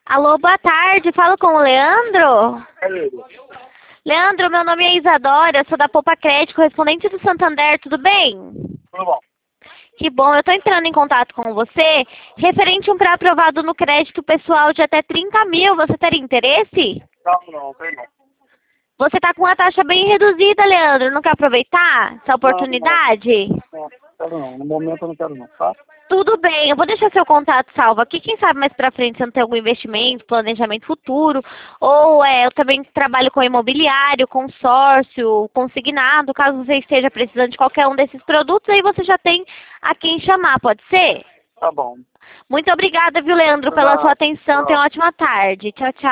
Alô, boa tarde. Falo com o Leandro. É ele. Leandro, meu nome é Isadora, sou da Poupa Crédito, correspondente do Santander, tudo bem? Tudo bom? Que bom, eu estou entrando em contato com você referente a um pré-aprovado no crédito pessoal de até 30 mil. Você teria interesse? Não, tem não. Você está com uma taxa bem reduzida, Leandro. Não quer aproveitar essa Não, oportunidade? quero não. No momento eu não quero não, tá? Tudo bem, eu vou deixar seu contato salvo aqui. Quem sabe mais pra frente você não tem algum investimento, planejamento futuro. Ou eu também trabalho com imobiliário, consórcio, consignado. Caso você esteja precisando de qualquer um desses produtos, aí você já tem a quem chamar, pode ser? Tá bom. Muito obrigada, viu, Leandro, pela sua Obrigado. atenção. Tenha uma Tchau. ótima tarde. Tchau, tchau.